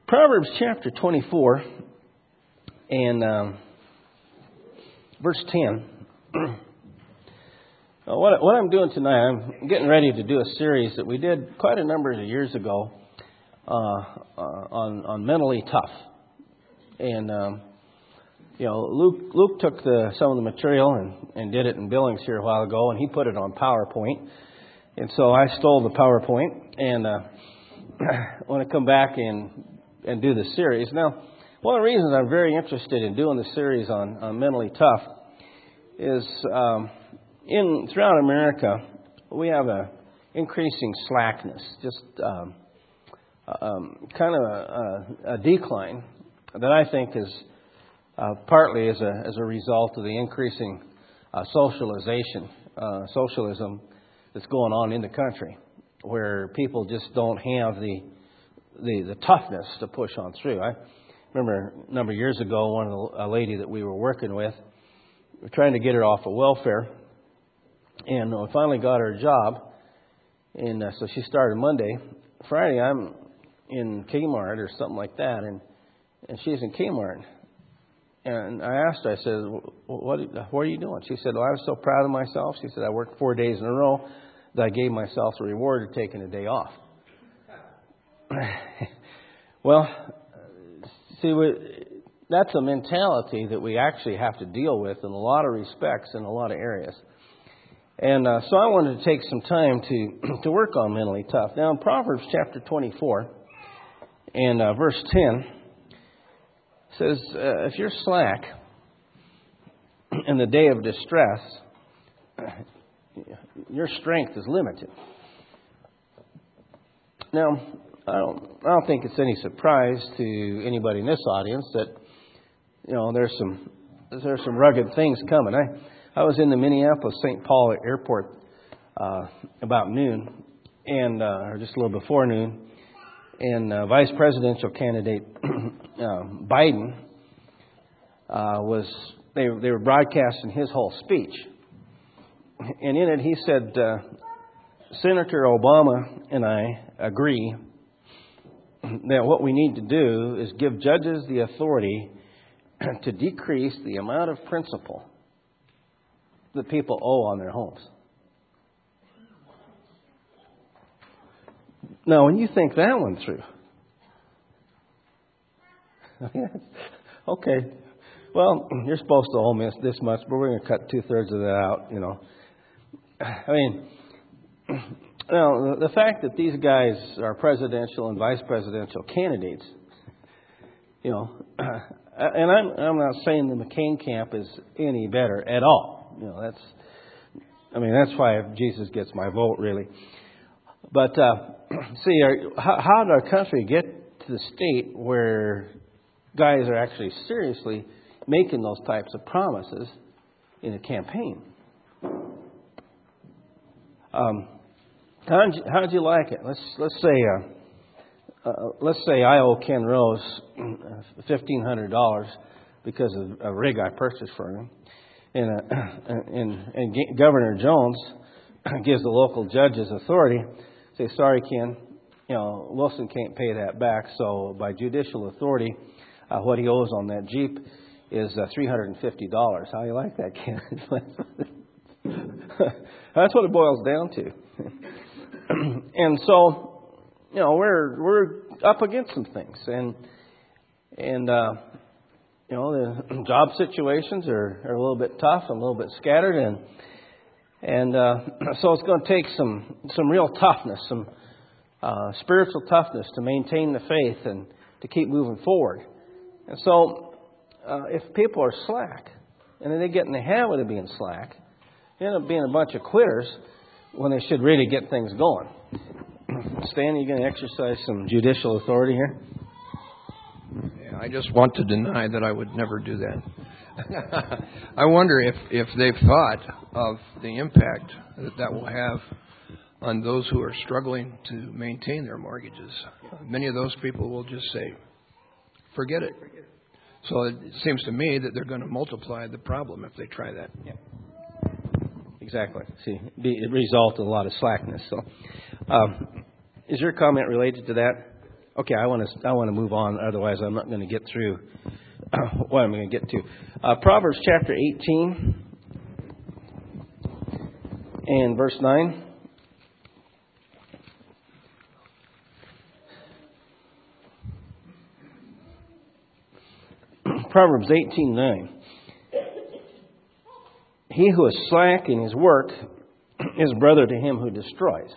Proverbs chapter 24 and verse 10. What I'm doing tonight, I'm getting ready to do a series that we did quite a number of years ago on mentally tough. And Luke took some of the material and did it in Billings here a while ago, and he put it on PowerPoint. And so I stole the PowerPoint and I want to come back and do the series. Now, one of the reasons I'm very interested in doing the series on mentally tough is throughout America, we have a increasing slackness, just kind of a decline that I think is partly as a result of the increasing socialism that's going on in the country, where people just don't have the toughness to push on through. I remember a number of years ago, a lady that we were working with, we were trying to get her off of welfare, and we finally got her a job, and so she started Monday. Friday, I'm in Kmart or something like that, and she's in Kmart. And I asked her, I said, what are you doing? She said, well, I was so proud of myself. She said, I worked 4 days in a row that I gave myself a reward of taking a day off. Well, see, that's a mentality that we actually have to deal with in a lot of respects in a lot of areas. And so I wanted to take some time to work on mentally tough. Now, in Proverbs chapter 24 and verse 10, says, if you're slack in the day of distress, your strength is limited. Now, I don't think it's any surprise to anybody in this audience that there's some rugged things coming. I was in the Minneapolis-St. Paul airport about noon, and or just a little before noon, and vice presidential candidate Biden they were broadcasting his whole speech, and in it he said, Senator Obama and I agree that what we need to do is give judges the authority to decrease the amount of principal that people owe on their homes. Now, when you think that one through, okay, well, you're supposed to owe me this much, but we're going to cut 2/3 of that out, I mean, the fact that these guys are presidential and vice presidential candidates, and I'm not saying the McCain camp is any better at all. That's why Jesus gets my vote, really. But see, how did our country get to the state where guys are actually seriously making those types of promises in a campaign? How'd you like it? Let's say I owe Ken Rose $1,500 because of a rig I purchased for him, and Governor Jones gives the local judges authority. Say, sorry, Ken, Wilson can't pay that back. So by judicial authority, what he owes on that Jeep is $350. How you like that, Ken? That's what it boils down to. And so, we're up against some things, and the job situations are a little bit tough and a little bit scattered, and so it's going to take some real toughness, some spiritual toughness to maintain the faith and to keep moving forward. And so, if people are slack, and then they get in the habit of being slack, they end up being a bunch of quitters when they should really get things going. Stan, are you going to exercise some judicial authority here? Yeah, I just want to deny that I would never do that. I wonder if they've thought of the impact that will have on those who are struggling to maintain their mortgages. Many of those people will just say, forget it. So it seems to me that they're going to multiply the problem if they try that. Yeah. Exactly. See, it result in a lot of slackness. So, is your comment related to that? Okay, I want to move on. Otherwise, I'm not going to get through what I'm going to get to. Proverbs chapter 18 and verse 9. Proverbs 18:9. He who is slack in his work is brother to him who destroys.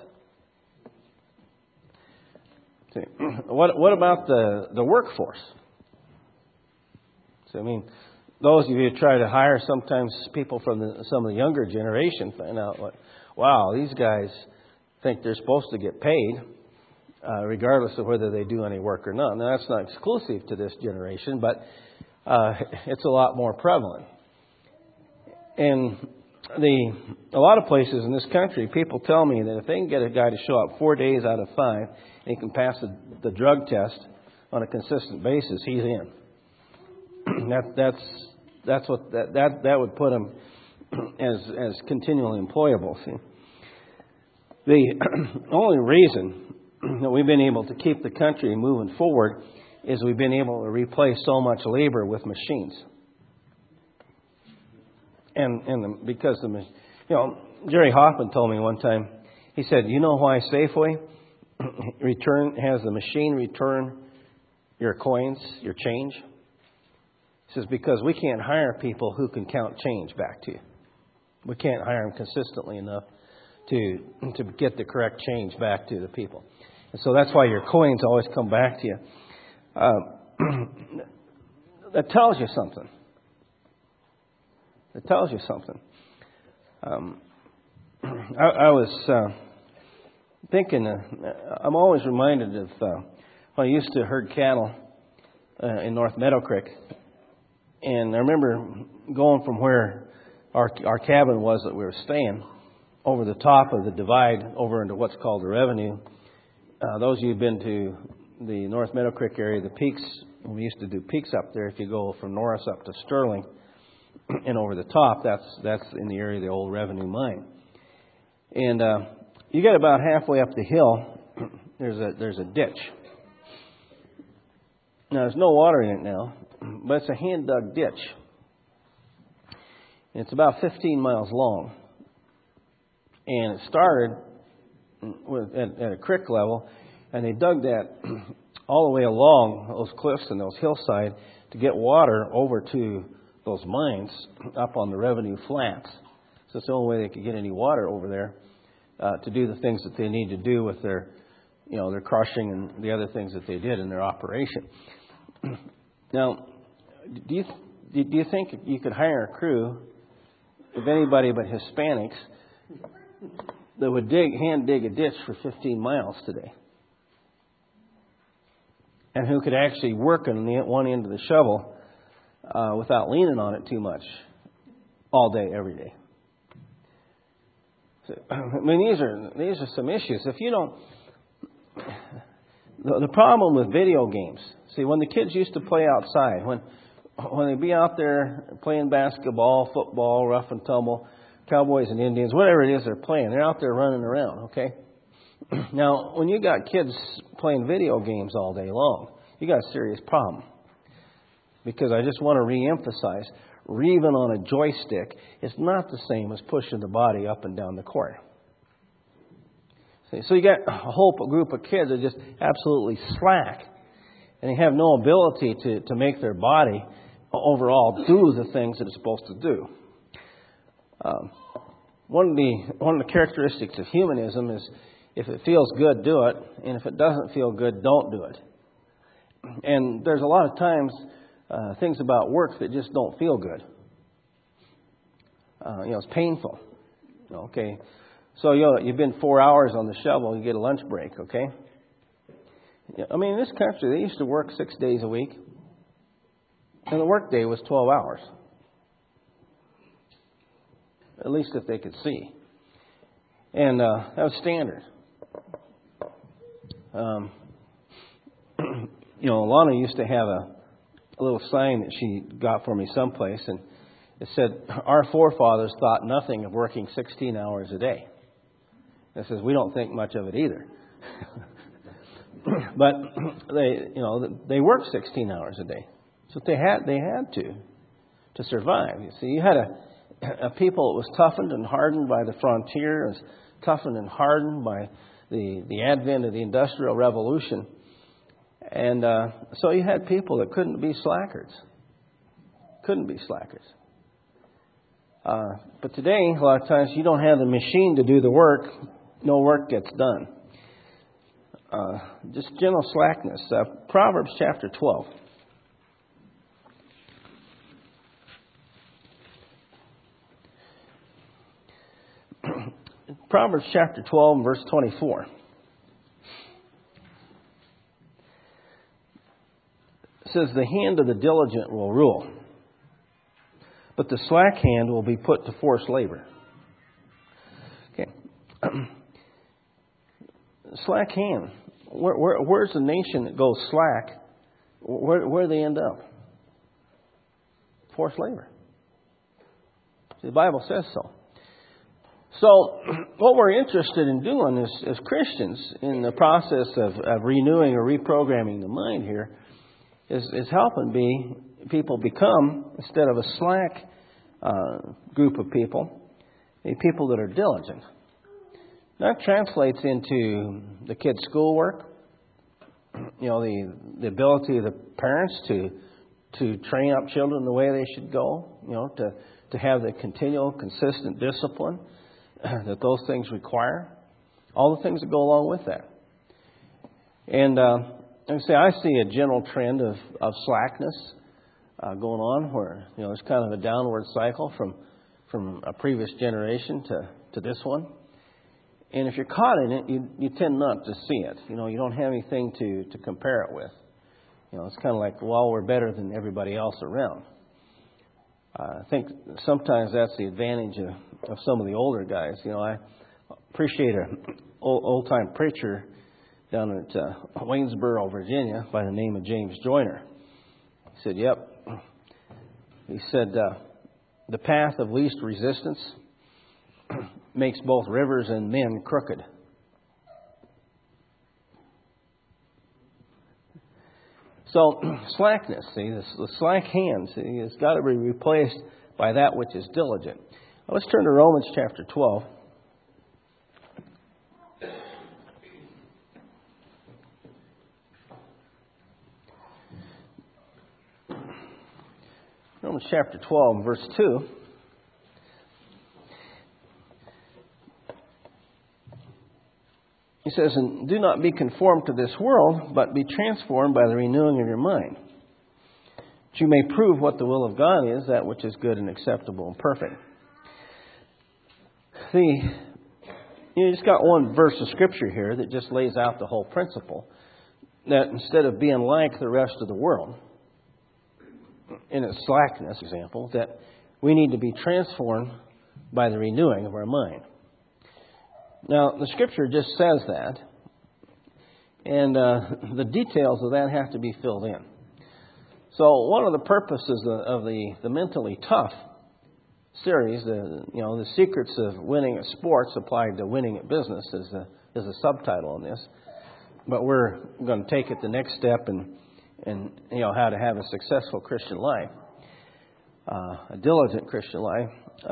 See, what about the workforce? So, I mean, those of you who try to hire sometimes people from some of the younger generation find out, wow, these guys think they're supposed to get paid regardless of whether they do any work or not. Now, that's not exclusive to this generation, but it's a lot more prevalent. And a lot of places in this country, people tell me that if they can get a guy to show up 4 days out of 5 and he can pass the drug test on a consistent basis, he's in. That would put him as continually employable. See, the only reason that we've been able to keep the country moving forward is we've been able to replace so much labor with machines. Because Jerry Hoffman told me one time, he said, you know why Safeway has the machine return your coins, your change? He says, because we can't hire people who can count change back to you. We can't hire them consistently enough to get the correct change back to the people. And so that's why your coins always come back to you. That tells you something. It tells you something. I was thinking, I'm always reminded of when I used to herd cattle in North Meadow Creek. And I remember going from where our cabin was that we were staying over the top of the divide over into what's called the Revenue. Those of you who've been to the North Meadow Creek area, the peaks, we used to do peaks up there. If you go from Norris up to Sterling and over the top, that's in the area of the old Revenue mine. And you get about halfway up the hill, there's a ditch. Now, there's no water in it now, but it's a hand-dug ditch. And it's about 15 miles long. And it started at a creek level, and they dug that all the way along those cliffs and those hillsides to get water over to those mines up on the Revenue Flats. So it's the only way they could get any water over there to do the things that they need to do with their crushing and the other things that they did in their operation. Now, do you think you could hire a crew of anybody but Hispanics that would hand dig a ditch for 15 miles today? And who could actually work on the one end of the shovel without leaning on it too much all day, every day? So, I mean, these are some issues. If you don't, the problem with video games. See, when the kids used to play outside, when they'd be out there playing basketball, football, rough and tumble, Cowboys and Indians, whatever it is they're playing, they're out there running around, okay? Now, when you got kids playing video games all day long, you got a serious problem. Because I just want to reemphasize, reeving on a joystick is not the same as pushing the body up and down the court. See, so you got a whole group of kids that are just absolutely slack, and they have no ability to make their body overall do the things that it's supposed to do. One of the characteristics of humanism is if it feels good, do it, and if it doesn't feel good, don't do it. And there's a lot of times things about work that just don't feel good. It's painful. Okay, so you've been 4 hours on the shovel, you get a lunch break. Okay, I mean, in this country they used to work 6 days a week, and the work day was 12 hours. At least if they could see. And that was standard. Lana used to have a little sign that she got for me someplace, and it said, "Our forefathers thought nothing of working 16 hours a day." It says, we don't think much of it either. but they worked 16 hours a day. So they had to survive. You see, you had a people that was toughened and hardened by the frontier, was toughened and hardened by the advent of the Industrial Revolution. And so you had people that couldn't be slackers. But today, a lot of times, you don't have the machine to do the work. No work gets done. Just general slackness. Proverbs chapter 12. Proverbs chapter 12 and verse 24. It says, the hand of the diligent will rule, but the slack hand will be put to forced labor. Okay. Slack hand. Where's the nation that goes slack? Where do they end up? Forced labor. The Bible says so. So, what we're interested in doing as Christians in the process of renewing or reprogramming the mind here is helping people become, instead of a slack group of people, people that are diligent. That translates into the kids' schoolwork, the ability of the parents to train up children the way they should go, to have the continual, consistent discipline that those things require, all the things that go along with that. And I see a general trend of slackness going on, where there's kind of a downward cycle from a previous generation to this one. And if you're caught in it, you tend not to see it. You don't have anything to compare it with. It's kind of like, well, we're better than everybody else around. I think sometimes that's the advantage of some of the older guys. I appreciate an old-time preacher down at Waynesboro, Virginia, by the name of James Joyner. He said, He said, the path of least resistance makes both rivers and men crooked. So, slackness, the slack hand, has got to be replaced by that which is diligent. Now, let's turn to Romans chapter 12. Romans chapter 12, verse 2. He says, and do not be conformed to this world, but be transformed by the renewing of your mind, that you may prove what the will of God is, that which is good and acceptable and perfect. You just got one verse of Scripture here that just lays out the whole principle, that instead of being like the rest of the world, in its slackness, example, that we need to be transformed by the renewing of our mind. Now, the Scripture just says that, and the details of that have to be filled in. So, one of the purposes of the Mentally Tough series, the secrets of winning at sports applied to winning at business, is a subtitle on this. But we're going to take it the next step and how to have a successful Christian life, a diligent Christian life,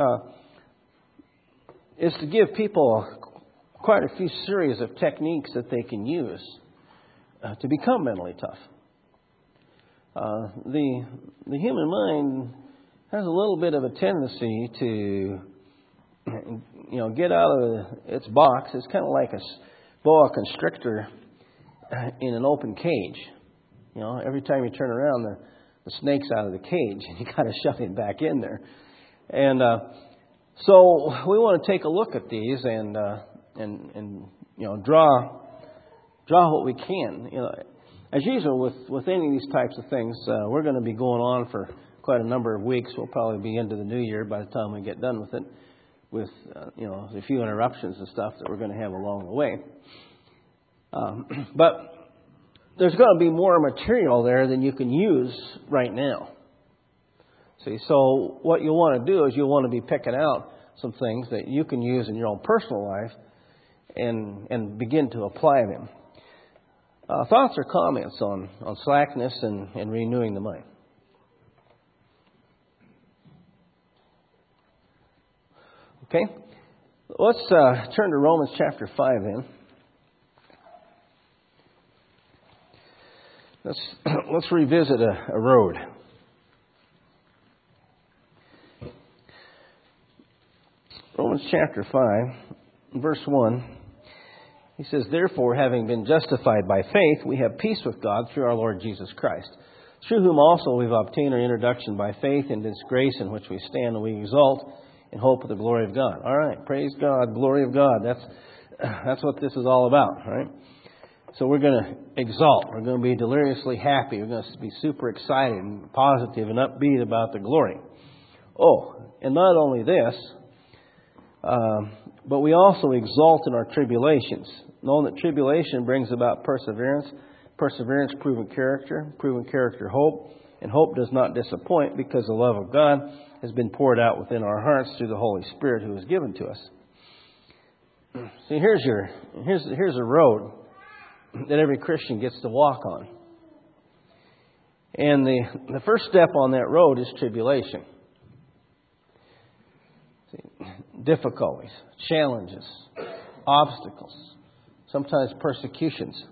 is to give people quite a few series of techniques that they can use to become mentally tough. The human mind has a little bit of a tendency to get out of its box. It's kind of like a boa constrictor in an open cage. Every time you turn around, the snake's out of the cage, and you got to shove him back in there. And so we want to take a look at these and draw what we can. As usual with any of these types of things, we're going to be going on for quite a number of weeks. We'll probably be into the new year by the time we get done with it, with a few interruptions and stuff that we're going to have along the way. But there's going to be more material there than you can use right now. See, so what you want to do is you want to be picking out some things that you can use in your own personal life and begin to apply them. Thoughts or comments on slackness and renewing the mind? Okay, let's turn to Romans chapter 5 then. Let's revisit a road. Romans chapter 5, verse 1. He says, "Therefore, having been justified by faith, we have peace with God through our Lord Jesus Christ, through whom also we've obtained our introduction by faith into this grace in which we stand, and we exult in hope of the glory of God." All right, praise God, glory of God. That's what this is all about, right? So we're going to exalt. We're going to be deliriously happy. We're going to be super excited and positive and upbeat about the glory. Oh, and not only this, but we also exult in our tribulations, knowing that tribulation brings about perseverance, perseverance proven character hope, and hope does not disappoint because the love of God has been poured out within our hearts through the Holy Spirit who is given to us. See, here's a road that every Christian gets to walk on. And the first step on that road is tribulation. See, difficulties, challenges, obstacles, sometimes persecutions.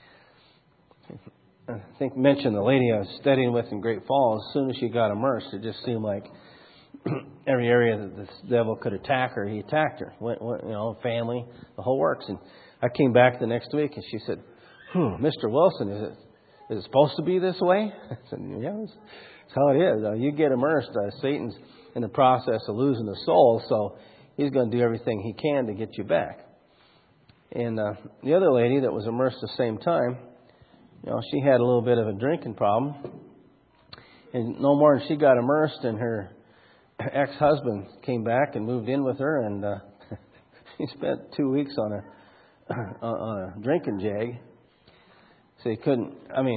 I think mentioned the lady I was studying with in Great Falls. As soon as she got immersed, it just seemed like every area that this devil could attack her, he attacked her. Family, the whole works. And I came back the next week and she said, "Mr. Wilson, is it supposed to be this way?" I said, "Yeah, that's how it is. You get immersed. Satan's in the process of losing the soul, so he's going to do everything he can to get you back." And the other lady that was immersed at the same time, she had a little bit of a drinking problem. And no more than she got immersed, and her ex-husband came back and moved in with her, and he spent 2 weeks on a drinking jag. So he couldn't.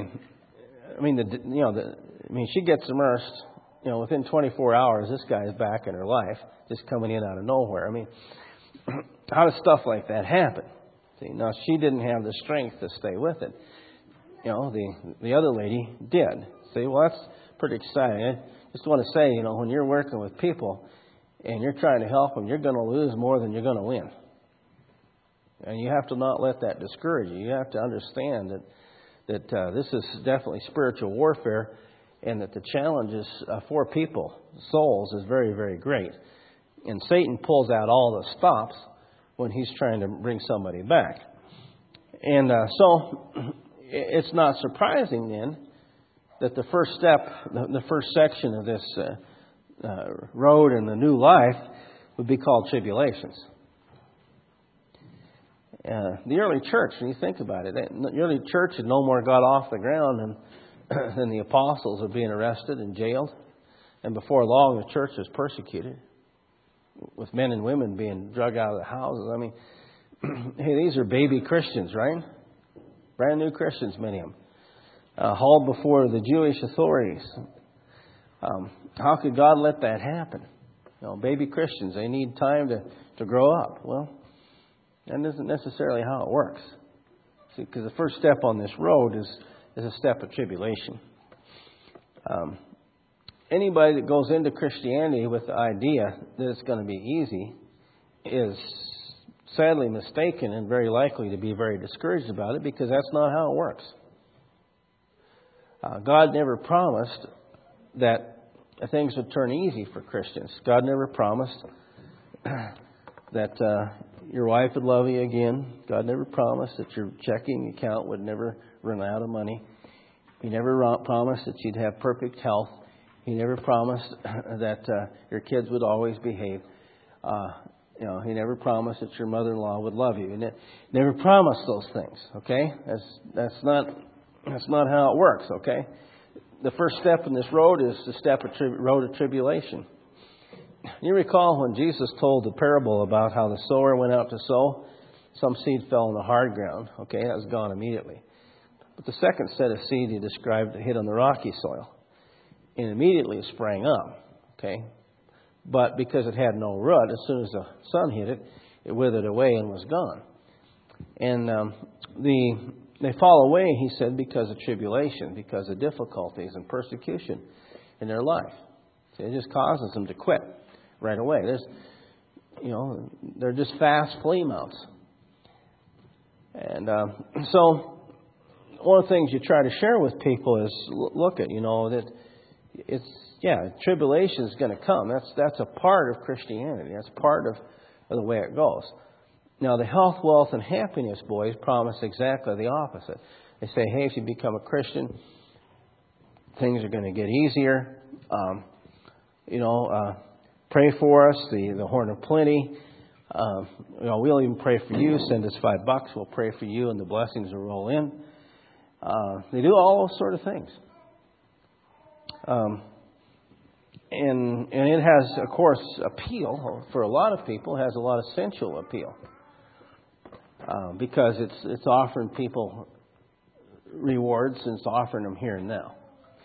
She gets immersed. Within 24 hours, this guy is back in her life, just coming in out of nowhere. How does stuff like that happen? See, now she didn't have the strength to stay with it. The other lady did. See, well, that's pretty exciting. I just want to say, when you're working with people and you're trying to help them, you're going to lose more than you're going to win. And you have to not let that discourage you. You have to understand that this is definitely spiritual warfare, and that the challenges for people, souls, is very, very great. And Satan pulls out all the stops when he's trying to bring somebody back. And so it's not surprising then that the first step, the first section of this road in the new life would be called tribulations. The early church, when you think about it, the early church had no more got off the ground than the apostles were being arrested and jailed. And before long, the church was persecuted, with men and women being dragged out of the houses. Hey, these are baby Christians, right? Brand new Christians, many of them. Hauled before the Jewish authorities. How could God let that happen? Baby Christians, they need time to grow up. Well, that isn't necessarily how it works. See, because the first step on this road is a step of tribulation. Anybody that goes into Christianity with the idea that it's going to be easy is sadly mistaken and very likely to be very discouraged about it, because that's not how it works. God never promised that things would turn easy for Christians. God never promised that your wife would love you again. God never promised that your checking account would never run out of money. He never promised that you'd have perfect health. He never promised that your kids would always behave. He never promised that your mother-in-law would love you. He never promised those things. Okay, that's not how it works. Okay, the first step in this road is the road of tribulation. You recall when Jesus told the parable about how the sower went out to sow, some seed fell on the hard ground. Okay, that was gone immediately. But the second set of seed he described hit on the rocky soil, and immediately it sprang up. Okay, but because it had no root, as soon as the sun hit it, it withered away and was gone. And the they fall away, he said, because of tribulation, because of difficulties and persecution in their life. See, it just causes them to quit right away. They're just fast flea mounts. And so one of the things you try to share with people is look at, that tribulation is going to come. That's a part of Christianity. That's part of the way it goes. Now, the health, wealth, and happiness boys promise exactly the opposite. They say, hey, if you become a Christian, things are going to get easier. Pray for us, the horn of plenty. We'll even pray for you. Send us $5. We'll pray for you, and the blessings will roll in. They do all those sort of things. And it has, of course, appeal. For a lot of people, it has a lot of sensual appeal. Because it's offering people rewards, and it's offering them here and now.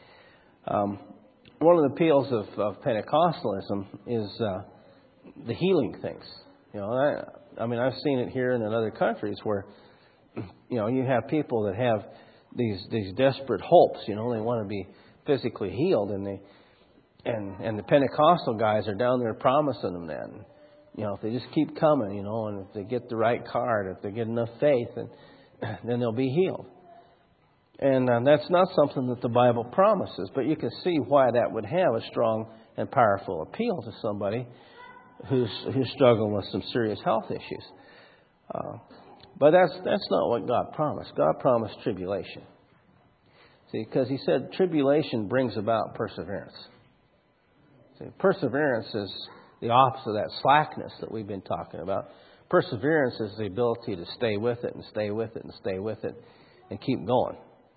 One of the appeals of Pentecostalism is the healing things. I've seen it here and in other countries where, you have people that have these desperate hopes. They want to be physically healed, and the Pentecostal guys are down there promising them that. And, if they just keep coming, and if they get the right card, if they get enough faith, then they'll be healed. And that's not something that the Bible promises, but you can see why that would have a strong and powerful appeal to somebody who's struggling with some serious health issues. But that's not what God promised. God promised tribulation. See, because He said tribulation brings about perseverance. See, perseverance is the opposite of that slackness that we've been talking about. Perseverance is the ability to stay with it and stay with it and stay with it and keep going.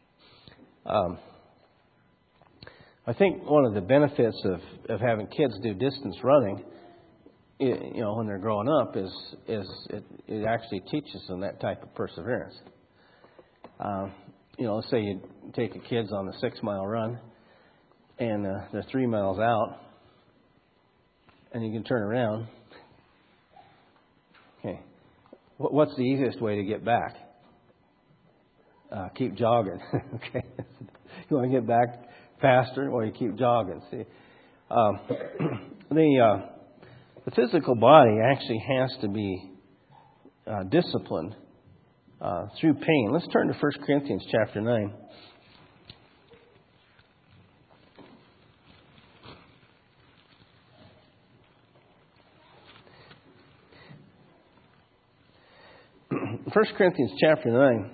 I think one of the benefits of having kids do distance running, when they're growing up, is it actually teaches them that type of perseverance. Say you take your kids on a 6-mile run, and they're 3 miles out, and you can turn around. Okay, what's the easiest way to get back? Keep jogging. Okay, you want to get back faster, or you keep jogging. See, the physical body actually has to be disciplined through pain. Let's turn to 1 Corinthians chapter 9. First Corinthians chapter 9,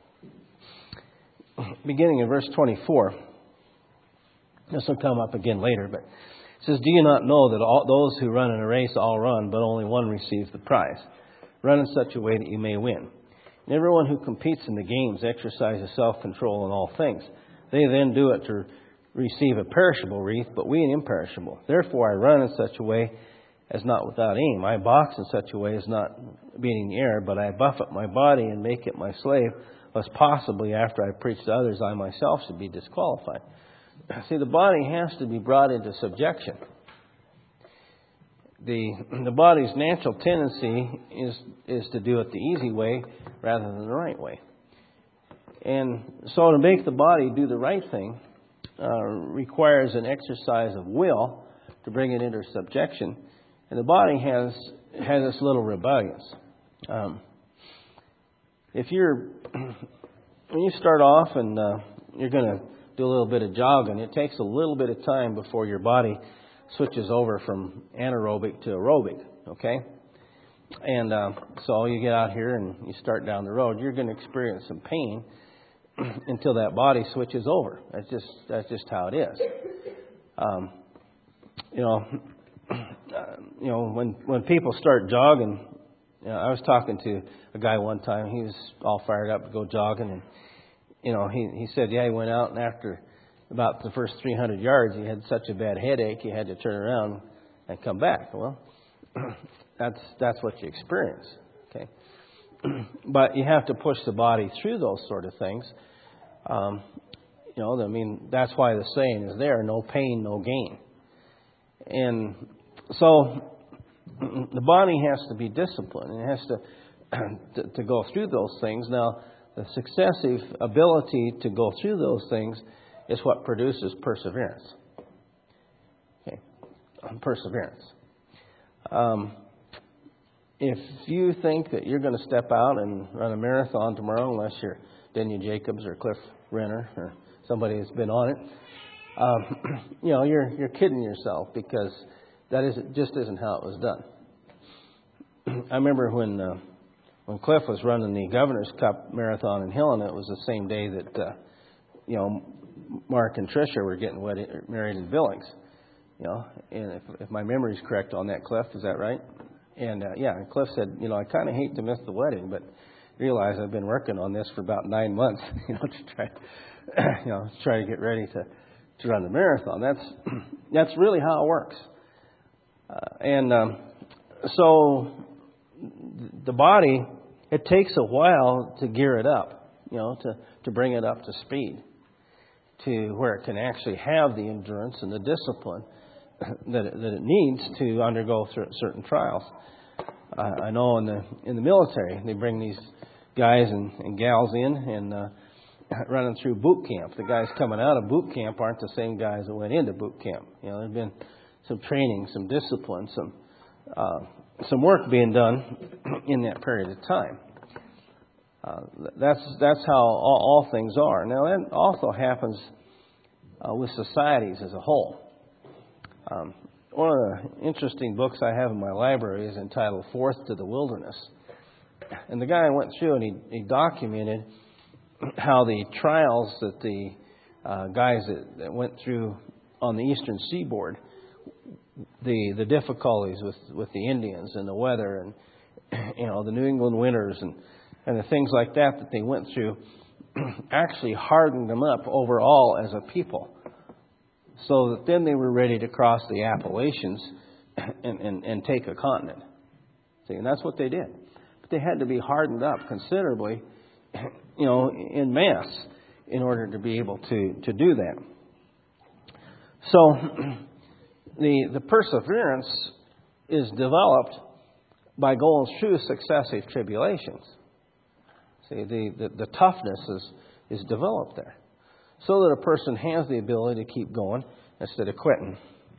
beginning in verse 24. This will come up again later, but it says, "Do you not know that all those who run in a race all run, but only one receives the prize? Run in such a way that you may win. And everyone who competes in the games exercises self-control in all things. They then do it to receive a perishable wreath, but we an imperishable. Therefore I run in such a way as not without aim. I box in such a way as not beating the air, but I buffet my body and make it my slave, lest possibly after I preach to others I myself should be disqualified." See, the body has to be brought into subjection. The body's natural tendency is to do it the easy way rather than the right way. And so to make the body do the right thing requires an exercise of will to bring it into subjection. And the body has this little rebellions. When you start off and you're going to do a little bit of jogging, it takes a little bit of time before your body switches over from anaerobic to aerobic, okay? And so you get out here and you start down the road, you're going to experience some pain until that body switches over. That's just how it is. When people start jogging, I was talking to a guy one time. He was all fired up to go jogging, and he said, he went out, and after about the first 300 yards, he had such a bad headache, he had to turn around and come back. Well, that's what you experience, okay? But you have to push the body through those sort of things. That's why the saying is there: no pain, no gain. And so the body has to be disciplined, and it has to go through those things. Now, The successive ability to go through those things is what produces perseverance. Okay, perseverance. If you think that you're going to step out and run a marathon tomorrow, unless you're Daniel Jacobs or Cliff Renner or somebody that's been on it, you're kidding yourself, because just isn't how it was done. I remember when Cliff was running the Governor's Cup Marathon in Helena, it was the same day that Mark and Tricia were getting married in Billings. And if my memory is correct on that, Cliff, is that right? And and Cliff said, I kind of hate to miss the wedding, but realize I've been working on this for about 9 months, to try to get ready to run the marathon. That's really how it works. So the body, it takes a while to gear it up, to bring it up to speed, to where it can actually have the endurance and the discipline that it needs to undergo certain trials. I know in the military, they bring these guys and gals in and running through boot camp. The guys coming out of boot camp aren't the same guys that went into boot camp. There's been some training, some discipline, some work being done in that period of time. That's how all things are. Now, that also happens with societies as a whole. One of the interesting books I have in my library is entitled Forth to the Wilderness. And the guy went through and he documented how the trials that the guys that went through on the eastern seaboard, the difficulties with the Indians and the weather and the New England winters and the things like that they went through actually hardened them up overall as a people, so that then they were ready to cross the Appalachians and take a continent. See, and that's what they did. But they had to be hardened up considerably, in mass, in order to be able to do that. So the perseverance is developed by going through successive tribulations. See, the toughness is developed there, so that a person has the ability to keep going instead of quitting.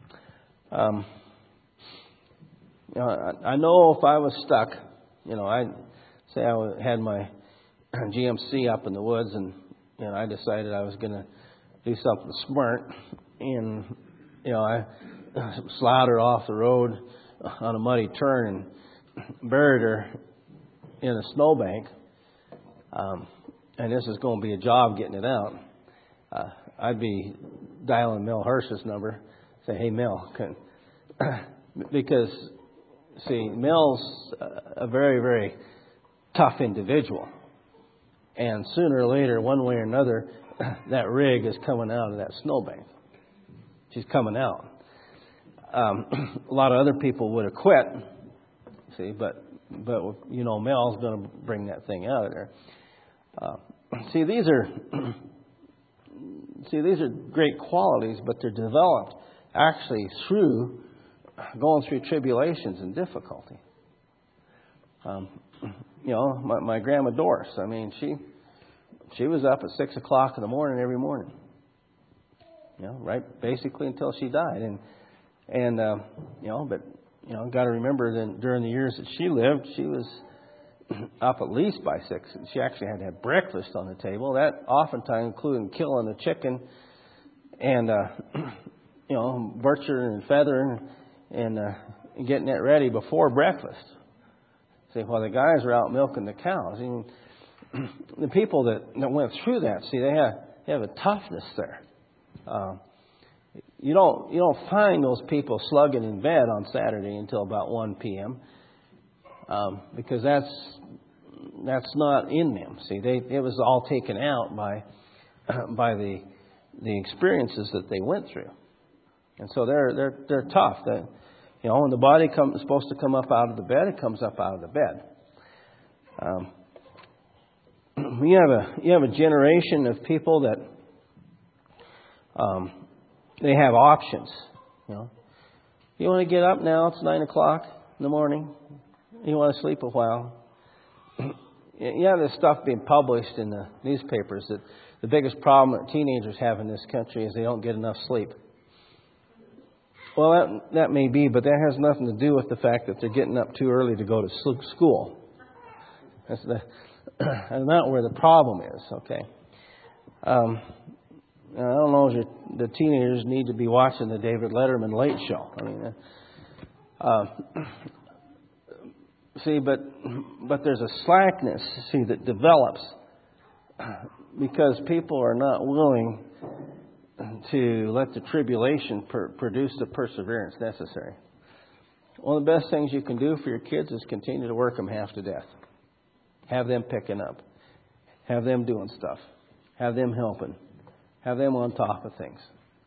I know if I was stuck, I'd say I had my GMC up in the woods, and I decided I was going to do something smart, and I slowed her off the road on a muddy turn and buried her in a snowbank. And this is going to be a job getting it out. I'd be dialing Mel Hirsch's number, say, "Hey, Mel," because see, Mel's a very, very tough individual, and sooner or later, one way or another, that rig is coming out of that snowbank. She's coming out. A lot of other people would have quit, see, but Mel's going to bring that thing out of there. These are great qualities, but they're developed actually through going through tribulations and difficulty. My grandma Doris, she was up at 6 o'clock in the morning every morning. Right, basically until she died, but got to remember that during the years that she lived, she was up at least by 6. She actually had to have breakfast on the table. That oftentimes including killing the chicken and butchering and feathering and getting it ready before breakfast. See, while the guys were out milking the cows, the people that went through that, see, they have a toughness there. You don't find those people slugging in bed on Saturday until about 1 p.m. Because that's not in them. See, it was all taken out by the experiences that they went through, and so they're tough. When the body is supposed to come up out of the bed, it comes up out of the bed. You have a generation of people that they have options. You want to get up now? It's 9 o'clock in the morning. You want to sleep a while. This stuff being published in the newspapers that the biggest problem that teenagers have in this country is they don't get enough sleep. Well, that may be, but that has nothing to do with the fact that they're getting up too early to go to school. That's not where the problem is, okay? I don't know if the teenagers need to be watching the David Letterman Late Show. I mean, see, but there's a slackness, see, that develops because people are not willing to let the tribulation produce the perseverance necessary. One of the best things you can do for your kids is continue to work them half to death. Have them picking up. Have them doing stuff. Have them helping. Have them on top of things.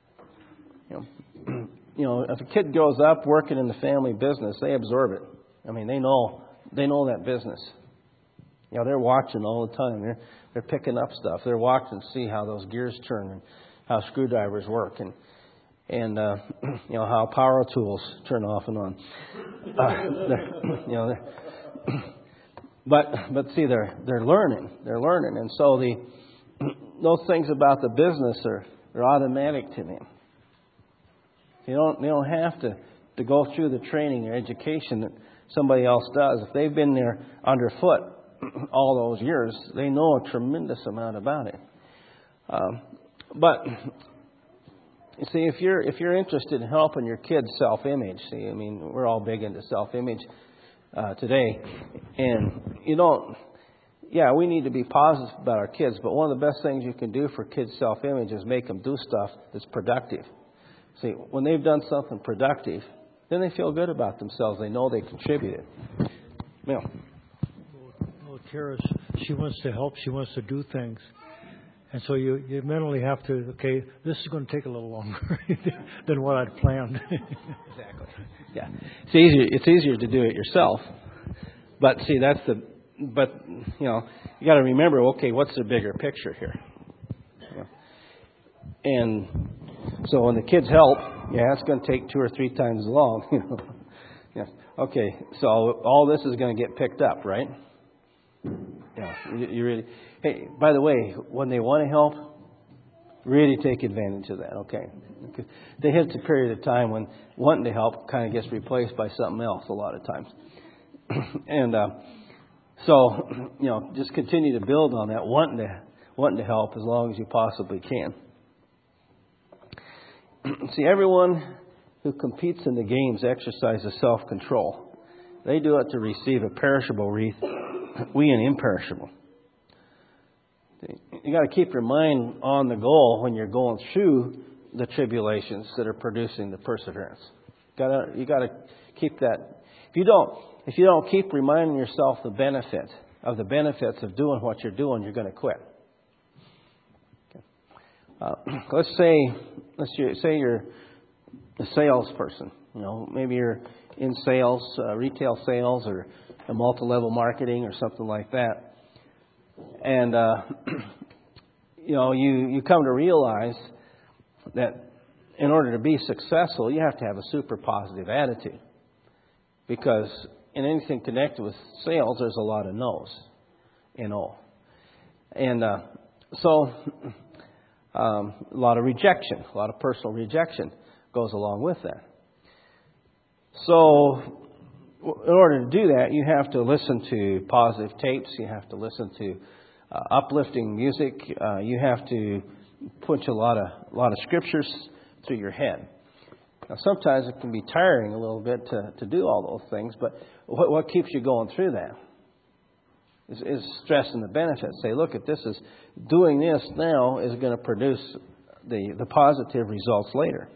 If a kid grows up working in the family business, they absorb it. I mean, they know that business. They're watching all the time. They're picking up stuff. They're watching to see how those gears turn and how screwdrivers work and how power tools turn off and on. But see, they're learning. They're learning, and so those things about the business are automatic to them. They don't have to go through the training or education that somebody else does. If they've been there underfoot all those years, they know a tremendous amount about it. But you see, if you're interested in helping your kids' self-image, we're all big into self-image today, and we need to be positive about our kids. But one of the best things you can do for kids' self-image is make them do stuff that's productive. See, when they've done something productive, then they feel good about themselves. They know they contributed. Well, Kara, she wants to help. She wants to do things. And so you mentally have to, okay, this is going to take a little longer than what I'd planned. Exactly. Yeah. It's easier to do it yourself. But see, you got to remember, okay, what's the bigger picture here? And so when the kids help, it's going to take 2 or 3 times as long. Okay, so all this is going to get picked up, right? You really. Hey, by the way, when they want to help, really take advantage of that. Okay, they hit the period of time when wanting to help kind of gets replaced by something else a lot of times, and so just continue to build on that wanting to help as long as you possibly can. See, everyone who competes in the games exercises self-control. They do it to receive a perishable wreath, we an imperishable. You got to keep your mind on the goal when you're going through the tribulations that are producing the perseverance. You got to keep that. If you don't keep reminding yourself the benefits of doing what you're doing, you're going to quit. Let's say you're a salesperson. Maybe you're in sales, retail sales, or a multi-level marketing, or something like that. And you come to realize that in order to be successful, you have to have a super positive attitude, because in anything connected with sales, there's a lot of no's, and so a lot of rejection, a lot of personal rejection goes along with that. So in order to do that, you have to listen to positive tapes. You have to listen to uplifting music. You have to put a lot of scriptures through your head. Now, sometimes it can be tiring a little bit to do all those things, but what keeps you going through that is stressing the benefits. Say, look, at this is doing this now is going to produce the positive results later.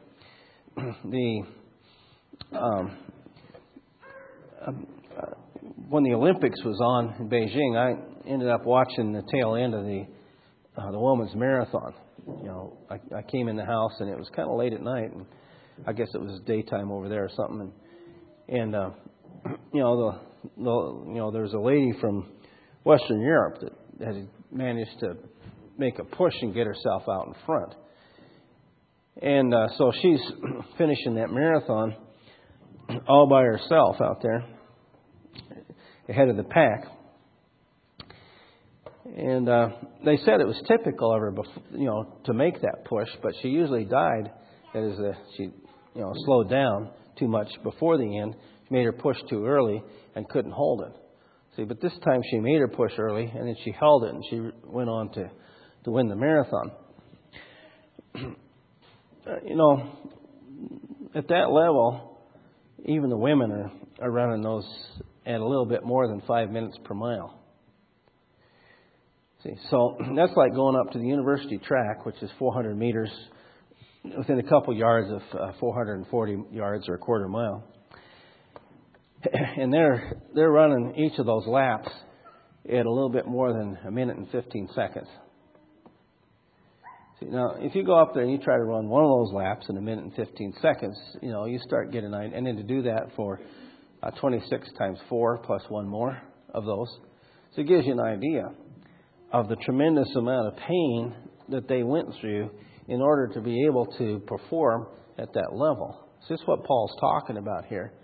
When the Olympics was on in Beijing, I ended up watching the tail end of the women's marathon. I came in the house and it was kind of late at night, and I guess it was daytime over there or something. And there was a lady from Western Europe that had managed to make a push and get herself out in front. And so she's finishing that marathon all by herself out there, ahead of the pack. And they said it was typical of her, to make that push, but she usually died. That is, she, slowed down too much before the end. She made her push too early and couldn't hold it. See, but this time she made her push early, and then she held it, and she went on to win the marathon. At that level, even the women are running those at a little bit more than 5 minutes per mile. See, so that's like going up to the university track, which is 400 meters, within a couple yards of 440 yards or a quarter mile. And they're running each of those laps at a little bit more than a minute and 15 seconds. See, now, if you go up there and you try to run one of those laps in a minute and 15 seconds, you start getting, and then to do that for 26 times 4 plus one more of those. So it gives you an idea of the tremendous amount of pain that they went through in order to be able to perform at that level. So this is what Paul's talking about here.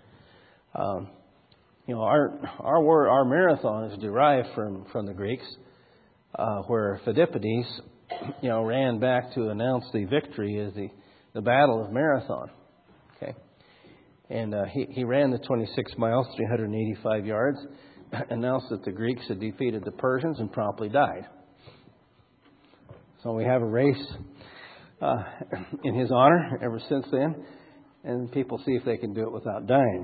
Our marathon is derived from the Greeks, where Phidippides, ran back to announce the victory as the Battle of Marathon. Okay, and he ran the 26 miles, 385 yards, announced that the Greeks had defeated the Persians, and promptly died. So we have a race in his honor ever since then, and people see if they can do it without dying.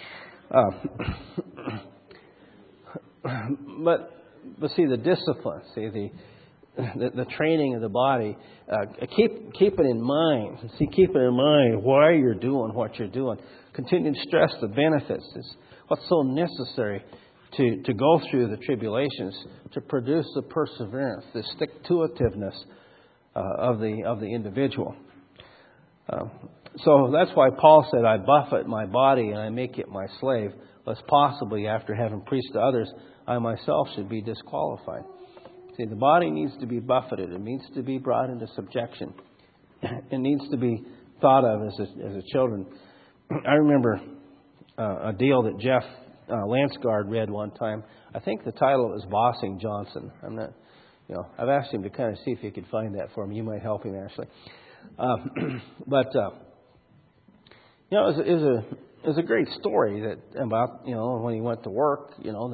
But see the discipline, see the training of the body. Keep it in mind. Keep it in mind why you're doing what you're doing. Continue to stress the benefits. It's what's so necessary to go through the tribulations to produce the perseverance, the stick-to-itiveness of the individual. So that's why Paul said, I buffet my body and I make it my slave, lest possibly after having preached to others, I myself should be disqualified. See, the body needs to be buffeted. It needs to be brought into subjection. It needs to be thought of as a children. I remember a deal that Jeff Lansgard read one time. I think the title was Bossing Johnson. I'm not, I've asked him to kind of see if he could find that for me. You might help him, Ashley. But it was a great story that about when he went to work.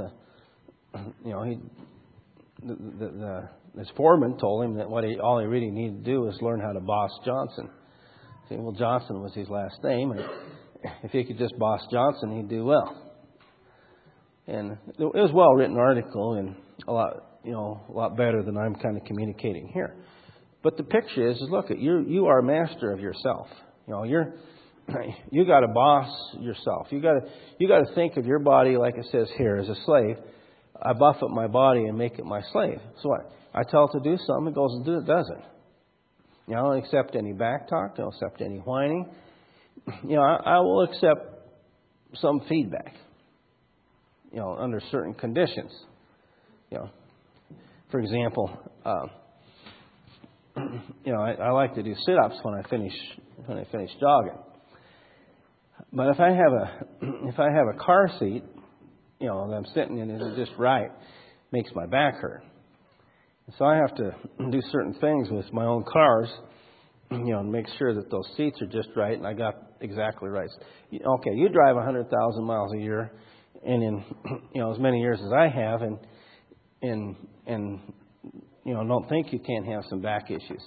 His foreman told him that all he really needed to do was learn how to boss Johnson. See, well, Johnson was his last name, and if he could just boss Johnson, he'd do well. And it was a well-written article, and a lot better than I'm kind of communicating here. But the picture is look at you are a master of yourself. You got to boss yourself. You got to think of your body like it says here as a slave. I buffet my body and make it my slave. So what? I tell it to do something, it goes and does it. I don't accept any back talk. I don't accept any whining. I will accept some feedback. Under certain conditions. For example, I like to do sit-ups when I finish jogging. But if I have a car seat, that I'm sitting in isn't just right, makes my back hurt. So I have to do certain things with my own cars, to make sure that those seats are just right and I got exactly right. Okay, you drive 100,000 miles a year, and in as many years as I have, and don't think you can't have some back issues.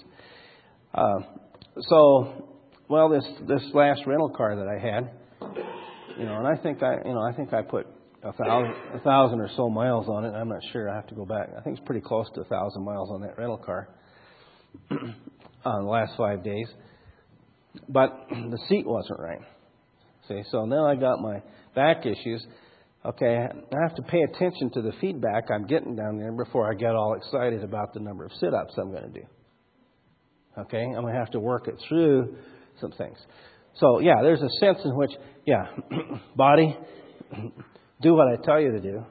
This last rental car that I had, and I think I put 1,000 or so miles on it. I'm not sure. I have to go back. I think it's pretty close to 1,000 miles on that rental car on the last 5 days. But the seat wasn't right. See, so now I got my back issues. Okay, I have to pay attention to the feedback I'm getting down there before I get all excited about the number of sit-ups I'm going to do. Okay, I'm going to have to work it through some things. So, there's a sense in which, body, do what I tell you to do.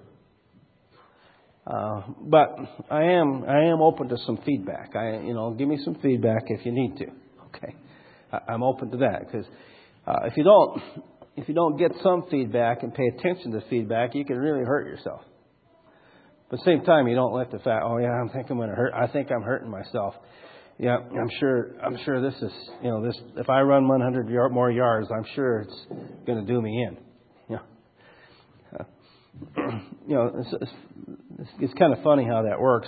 But I am open to some feedback. Give me some feedback if you need to. Okay, I'm open to that because if you don't get some feedback and pay attention to feedback, you can really hurt yourself. But at the same time, you don't let the fact, oh yeah, I think I'm going to hurt. I think I'm hurting myself. Yeah, I'm sure this is, this. If I run 100 more yards, I'm sure it's going to do me in. It's kind of funny how that works.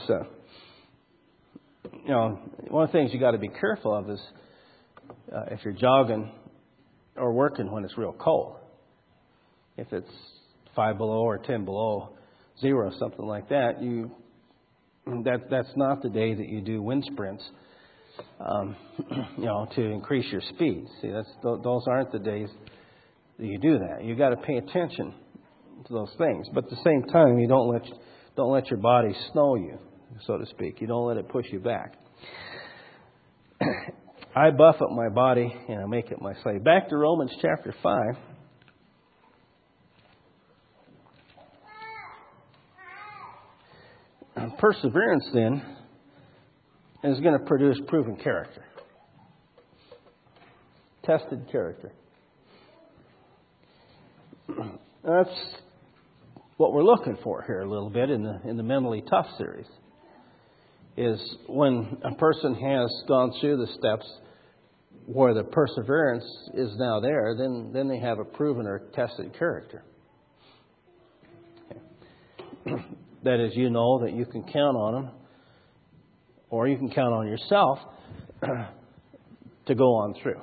One of the things you got to be careful of is if you're jogging or working when it's real cold. If it's 5 below or 10 below zero, something like that, that's not the day that you do wind sprints. To increase your speed. See, those aren't the days that you do that. You got to pay attention to those things, but at the same time, you don't let your body snow you, so to speak. You don't let it push you back. I buffet my body and I make it my slave. Back to Romans chapter 5. Perseverance then is going to produce proven character. Tested character. That's what we're looking for here a little bit in the Mentally Tough series. Is when a person has gone through the steps where the perseverance is now there, then they have a proven or tested character. Okay. That is, that you can count on them, or you can count on yourself to go on through.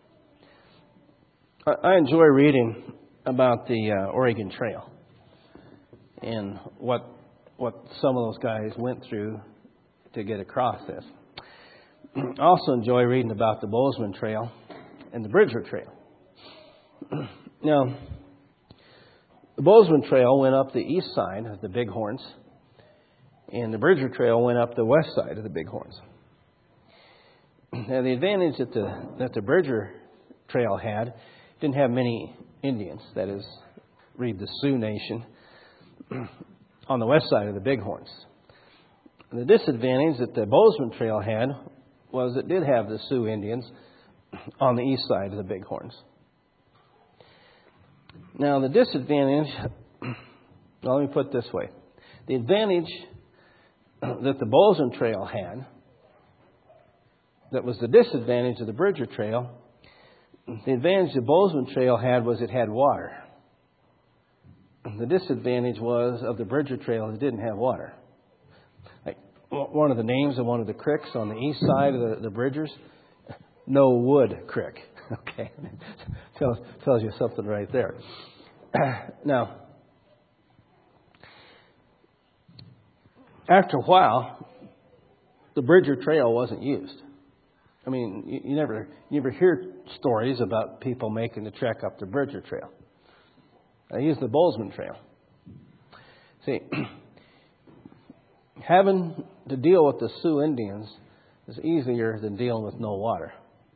I enjoy reading about the Oregon Trail and what some of those guys went through to get across this. I also enjoy reading about the Bozeman Trail and the Bridger Trail. Now, the Bozeman Trail went up the east side of the Bighorns, and the Bridger Trail went up the west side of the Bighorns. Now, the advantage that the Bridger Trail had, didn't have many Indians, that is, read the Sioux Nation, on the west side of the Bighorns. The disadvantage that the Bozeman Trail had was it did have the Sioux Indians on the east side of the Bighorns. Now, the disadvantage, let me put it this way. The advantage that the Bozeman Trail had, that was the disadvantage of the Bridger Trail, the advantage the Bozeman Trail had was it had water. The disadvantage was of the Bridger Trail, it didn't have water. Like one of the names of one of the creeks on the east side of the Bridgers, No Wood Creek. Okay, tells you something right there. Now, after a while, the Bridger Trail wasn't used. I mean, you never hear stories about people making the trek up the Bridger Trail. They used the Bozeman Trail. See, having to deal with the Sioux Indians is easier than dealing with no water.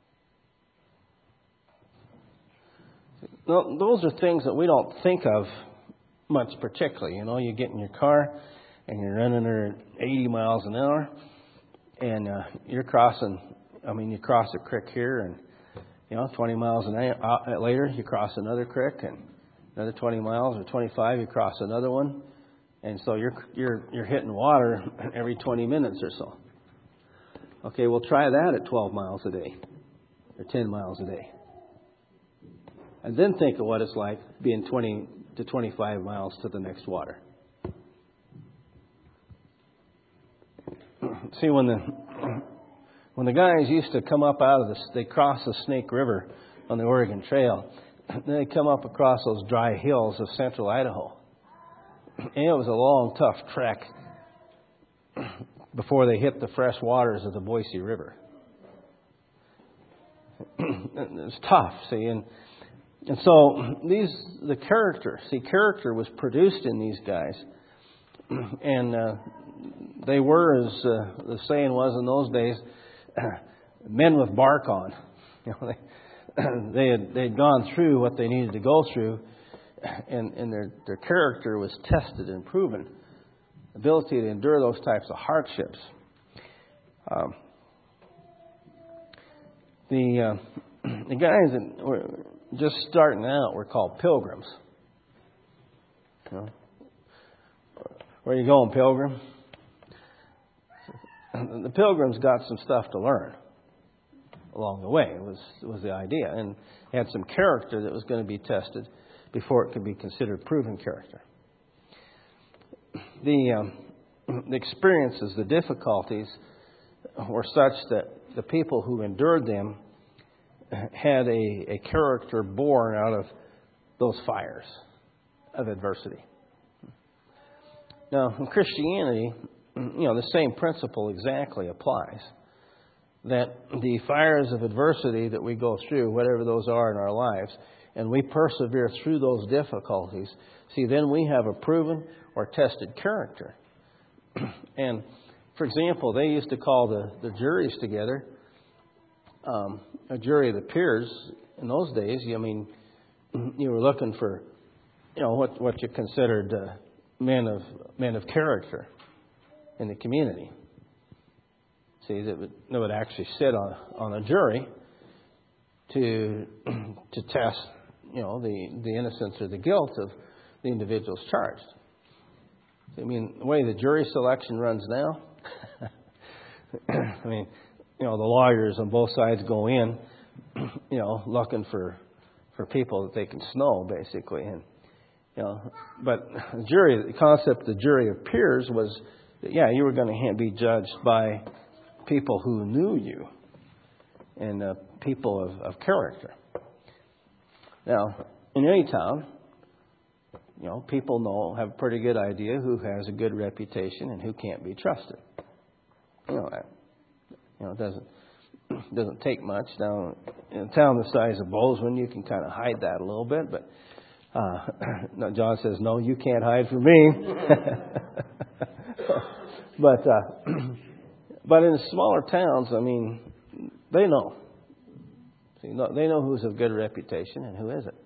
Well, those are things that we don't think of much particularly. You get in your car and you're running at 80 miles an hour and you cross a creek here and, 20 miles an hour later you cross another creek and another 20 miles or 25 you cross another one. And so you're hitting water every 20 minutes or so. Okay, we'll try that at 12 miles a day or 10 miles a day. And then think of what it's like being 20 to 25 miles to the next water. See, when the guys used to come up out of they crossed the Snake River on the Oregon Trail, they come up across those dry hills of central Idaho. And it was a long, tough trek before they hit the fresh waters of the Boise River. It was tough, see, and so the character was produced in these guys, and they were, as the saying was in those days, men with bark on. They had gone through what they needed to go through, and their character was tested and proven. Ability to endure those types of hardships. The guys that were just starting out were called pilgrims. Where you going, pilgrim? The pilgrims got some stuff to learn along the way, was the idea. And had some character that was going to be tested before it could be considered proven character. The experiences, the difficulties were such that the people who endured them had a character born out of those fires of adversity. Now, in Christianity, the same principle exactly applies. That the fires of adversity that we go through, whatever those are in our lives, and we persevere through those difficulties, see, then we have a proven or tested character. And, for example, they used to call the juries together, a jury of the peers. In those days, you were looking for, what you considered men of character in the community. See, that would actually sit on a jury to test, the innocence or the guilt of the individuals charged. The way the jury selection runs now, the lawyers on both sides go in, looking for people that they can snow, basically. And, but the concept of the jury of peers was that, you were going to be judged by people who knew you and people of character. Now, in any town, people have a pretty good idea who has a good reputation and who can't be trusted. It doesn't take much. Now, in a town the size of Bozeman, you can kind of hide that a little bit, but John says, no, you can't hide from me. But in smaller towns, they know. See, they know who's of good reputation and who isn't.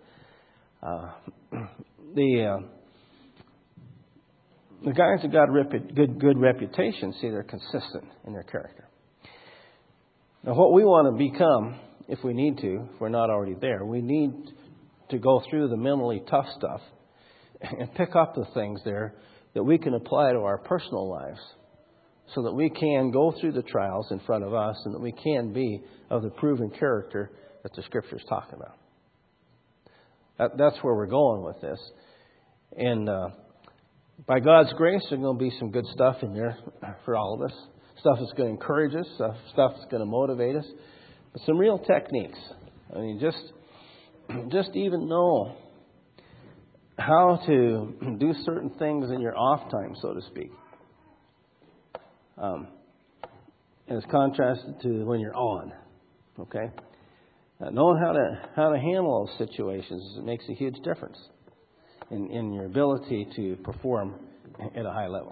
The guys that got good reputation, see, they're consistent in their character. Now, what we want to become, if we need to, if we're not already there, we need to go through the mentally tough stuff and pick up the things there that we can apply to our personal lives, so that we can go through the trials in front of us and that we can be of the proven character that the Scriptures talk about. That's where we're going with this. And by God's grace, there's going to be some good stuff in there for all of us. Stuff that's going to encourage us, stuff that's going to motivate us. But some real techniques. Just even know how to do certain things in your off time, so to speak. As contrasted to when you're on. Okay? Knowing how to handle those situations makes a huge difference in your ability to perform at a high level.